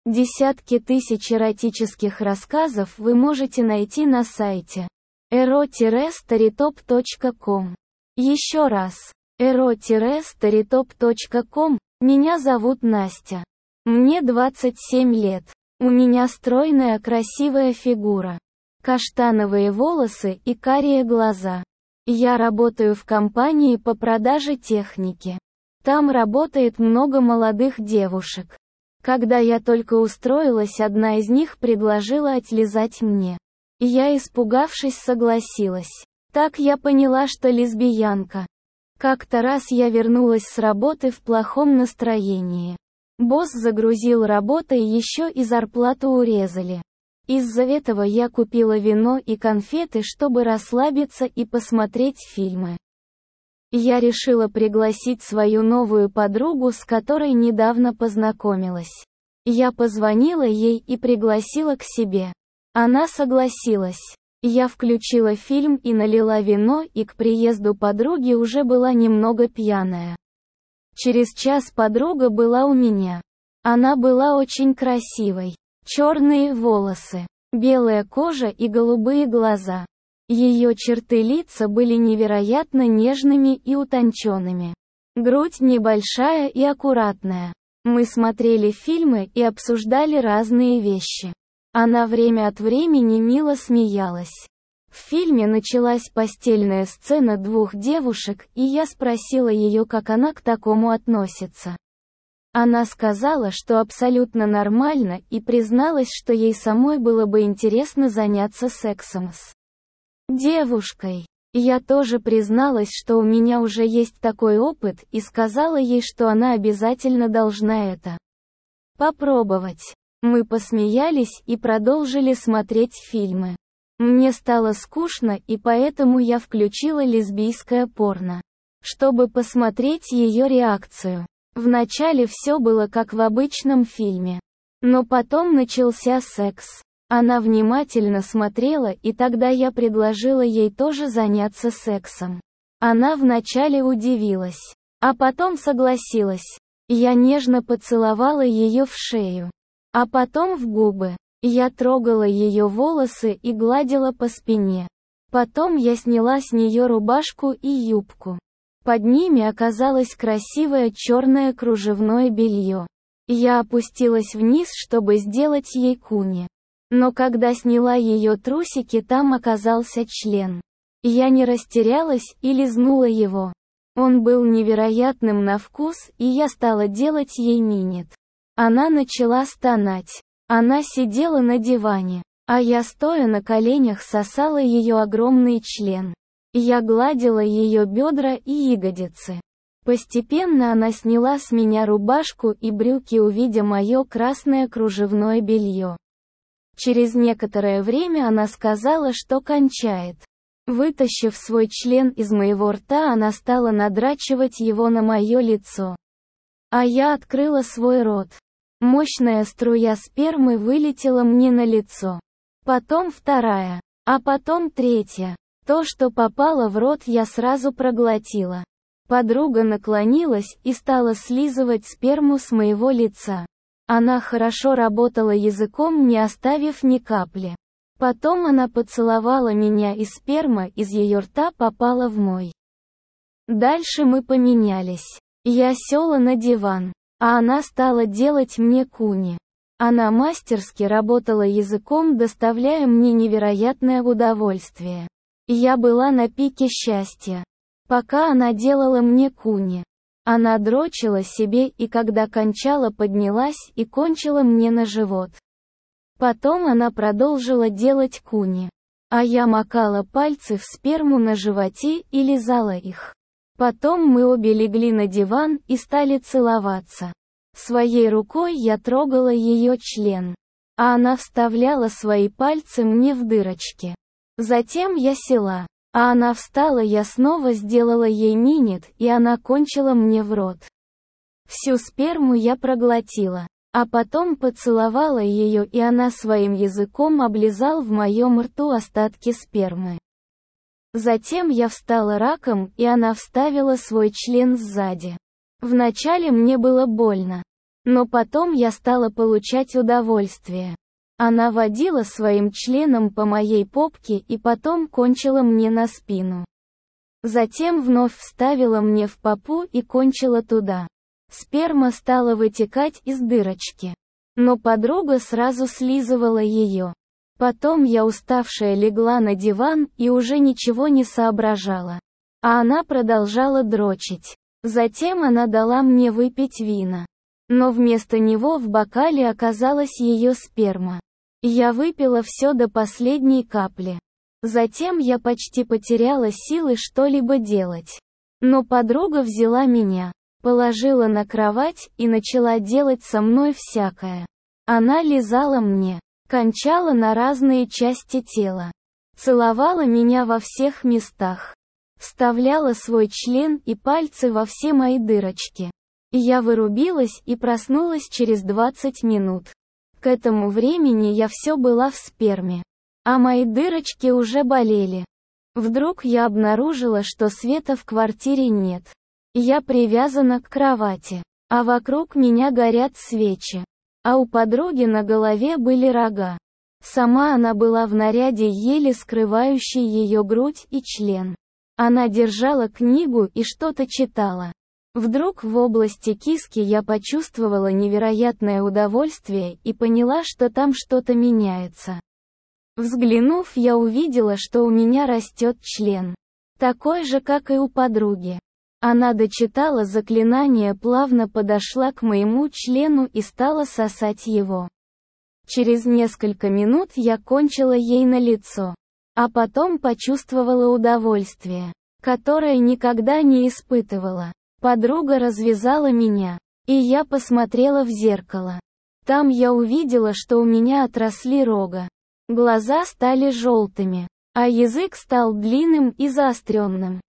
Десятки тысяч эротических рассказов вы можете найти на сайте ero-storytop.com. Еще раз. ero-storytop.com. Меня зовут Настя. Мне 27 лет. У меня стройная красивая фигура. Каштановые волосы и карие глаза. Я работаю в компании по продаже техники. Там работает много молодых девушек. Когда я только устроилась, одна из них предложила отлизать мне. Я, испугавшись, согласилась. Так я поняла, что лесбиянка. Как-то раз я вернулась с работы в плохом настроении. Босс загрузил работой, еще и зарплату урезали. Из-за этого я купила вино и конфеты, чтобы расслабиться и посмотреть фильмы. Я решила пригласить свою новую подругу, с которой недавно познакомилась. Я позвонила ей и пригласила к себе. Она согласилась. Я включила фильм и налила вино, и к приезду подруги уже была немного пьяная. Через час подруга была у меня. Она была очень красивой. Черные волосы, белая кожа и голубые глаза. Ее черты лица были невероятно нежными и утонченными. Грудь небольшая и аккуратная. Мы смотрели фильмы и обсуждали разные вещи. Она время от времени мило смеялась. В фильме началась постельная сцена двух девушек, и я спросила ее, как она к такому относится. Она сказала, что абсолютно нормально, и призналась, что ей самой было бы интересно заняться сексом с девушкой. Я тоже призналась, что у меня уже есть такой опыт, и сказала ей, что она обязательно должна это попробовать. Мы посмеялись и продолжили смотреть фильмы. Мне стало скучно, и поэтому я включила лесбийское порно, чтобы посмотреть ее реакцию. Вначале все было как в обычном фильме. Но потом начался секс. Она внимательно смотрела, и тогда я предложила ей тоже заняться сексом. Она вначале удивилась, а потом согласилась. Я нежно поцеловала ее в шею, а потом в губы. Я трогала ее волосы и гладила по спине. Потом я сняла с нее рубашку и юбку. Под ними оказалось красивое черное кружевное белье. Я опустилась вниз, чтобы сделать ей куни. Но когда сняла ее трусики, там оказался член. Я не растерялась и лизнула его. Он был невероятным на вкус, и я стала делать ей минет. Она начала стонать. Она сидела на диване, а я, стоя на коленях, сосала ее огромный член. Я гладила ее бедра и ягодицы. Постепенно она сняла с меня рубашку и брюки, увидя мое красное кружевное белье. Через некоторое время она сказала, что кончает. Вытащив свой член из моего рта, она стала надрачивать его на мое лицо. А я открыла свой рот. Мощная струя спермы вылетела мне на лицо. Потом вторая. А потом третья. То, что попало в рот, я сразу проглотила. Подруга наклонилась и стала слизывать сперму с моего лица. Она хорошо работала языком, не оставив ни капли. Потом она поцеловала меня, и сперма из ее рта попала в мой. Дальше мы поменялись. Я села на диван, а она стала делать мне куни. Она мастерски работала языком, доставляя мне невероятное удовольствие. Я была на пике счастья, пока она делала мне куни. Она дрочила себе, и когда кончала, поднялась и кончила мне на живот. Потом она продолжила делать куни. А я макала пальцы в сперму на животе и лизала их. Потом мы обе легли на диван и стали целоваться. Своей рукой я трогала ее член, а она вставляла свои пальцы мне в дырочки. Затем я села, а она встала, я снова сделала ей минет, и она кончила мне в рот. Всю сперму я проглотила, а потом поцеловала ее, и она своим языком облизала в моем рту остатки спермы. Затем я встала раком, и она вставила свой член сзади. Вначале мне было больно. Но потом я стала получать удовольствие. Она водила своим членом по моей попке и потом кончила мне на спину. Затем вновь вставила мне в попу и кончила туда. Сперма стала вытекать из дырочки. Но подруга сразу слизывала ее. Потом я уставшая легла на диван и уже ничего не соображала. А она продолжала дрочить. Затем она дала мне выпить вина. Но вместо него в бокале оказалась ее сперма. Я выпила все до последней капли. Затем я почти потеряла силы что-либо делать. Но подруга взяла меня, положила на кровать и начала делать со мной всякое. Она лизала мне, кончала на разные части тела, целовала меня во всех местах, вставляла свой член и пальцы во все мои дырочки. Я вырубилась и проснулась через 20 минут. К этому времени я все была в сперме, а мои дырочки уже болели. Вдруг я обнаружила, что света в квартире нет. Я привязана к кровати, а вокруг меня горят свечи. А у подруги на голове были рога. Сама она была в наряде, еле скрывающей ее грудь и член. Она держала книгу и что-то читала. Вдруг в области киски я почувствовала невероятное удовольствие и поняла, что там что-то меняется. Взглянув, я увидела, что у меня растет член. Такой же, как и у подруги. Она дочитала заклинание, плавно подошла к моему члену и стала сосать его. Через несколько минут я кончила ей на лицо. А потом почувствовала удовольствие, которое никогда не испытывала. Подруга развязала меня, и я посмотрела в зеркало. Там я увидела, что у меня отросли рога. Глаза стали желтыми, а язык стал длинным и заостренным.